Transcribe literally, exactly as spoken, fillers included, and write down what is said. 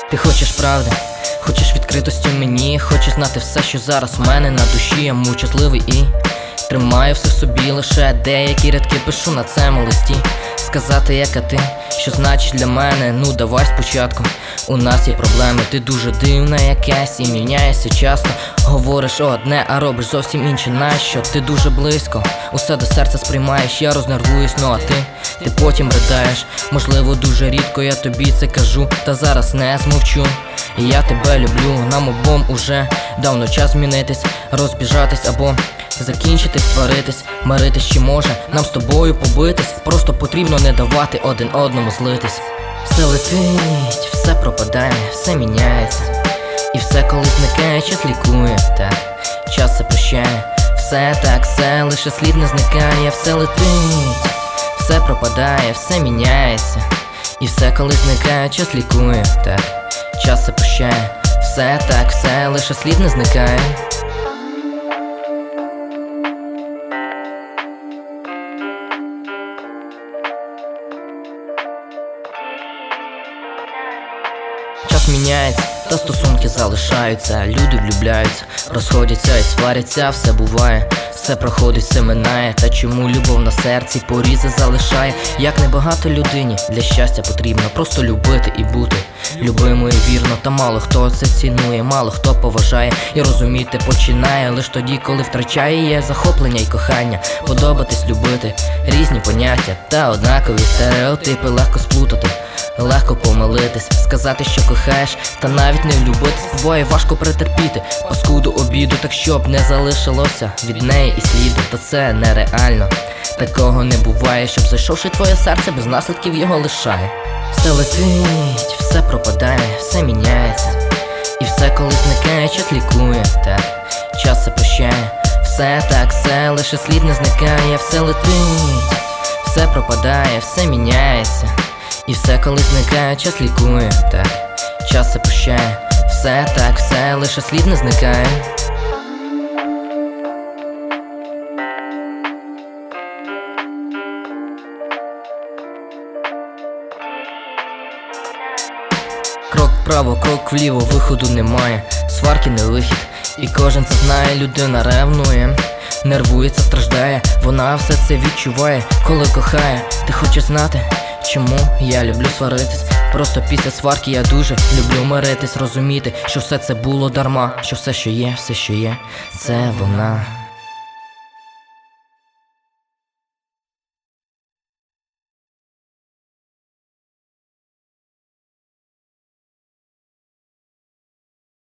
Ти хочеш правди, хочеш відкритості в мені, хочеш знати все, що зараз в мене на душі. Я мовчазливий і тримаю все в собі, лише деякі рядки пишу на цьому листі. Сказати, яка ти, що значить для мене, ну давай спочатку. У нас є проблеми, ти дуже дивна якась і міняєшся часто. Говориш одне, а робиш зовсім інше. Нащо? Ти дуже близько, усе до серця сприймаєш. Я рознервуюсь, ну а ти, ти потім ридаєш. Можливо, дуже рідко я тобі це кажу, та зараз не змовчу. І я тебе люблю, нам обом уже давно час змінитись, розбіжатись або закінчитись, сваритись, миритись, чи може нам з тобою побитись. Просто потрібно не давати один одному злитись. Все летить, все пропадає, все міняється, і все коли зникає, час лікує, так, час все прощає. Все так, все, лише слід не зникає. Все летить, все пропадає, все міняється, і все коли зникає, час лікує, так, час все прощає. Все так, все, лише слід не зникає. Час міняється, та стосунки залишаються. Люди влюбляються, розходяться і сваряться. Все буває, все проходить, все минає. Та чому любов на серці порізи залишає? Як небагато людині для щастя потрібно просто любити і бути любимою вірно. Та мало хто це цінує, мало хто поважає і розуміти починає лиш тоді, коли втрачає. Є захоплення і кохання, подобатись, любити, різні поняття та однакові стереотипи. Легко сплутати, легко помилитись, сказати, що кохаєш, та навіть не влюбитись. Буває важко претерпіти паскуду обіду, так щоб не залишилося від неї і сліду. Та це нереально, такого не буває, щоб зайшовши твоє серце, без наслідків його лишає. Все летить, все пропадає, все міняється, і все коли зникає, час лікує, так, час все прощає. Все так, все, лише слід не зникає. Все летить, все пропадає, все міняється, і все коли зникає, час лікує, так, час все прощає. Все так, все, лише слід не зникає. Крок вправо, крок вліво, виходу немає, сварки не вихід, і кожен це знає. Людина ревнує, нервується, страждає, вона все це відчуває, коли кохає. Ти хочеш знати, чому я люблю сваритись? Просто після сварки я дуже люблю миритись, розуміти, що все це було дарма, що все, що є, все, що є, це вона.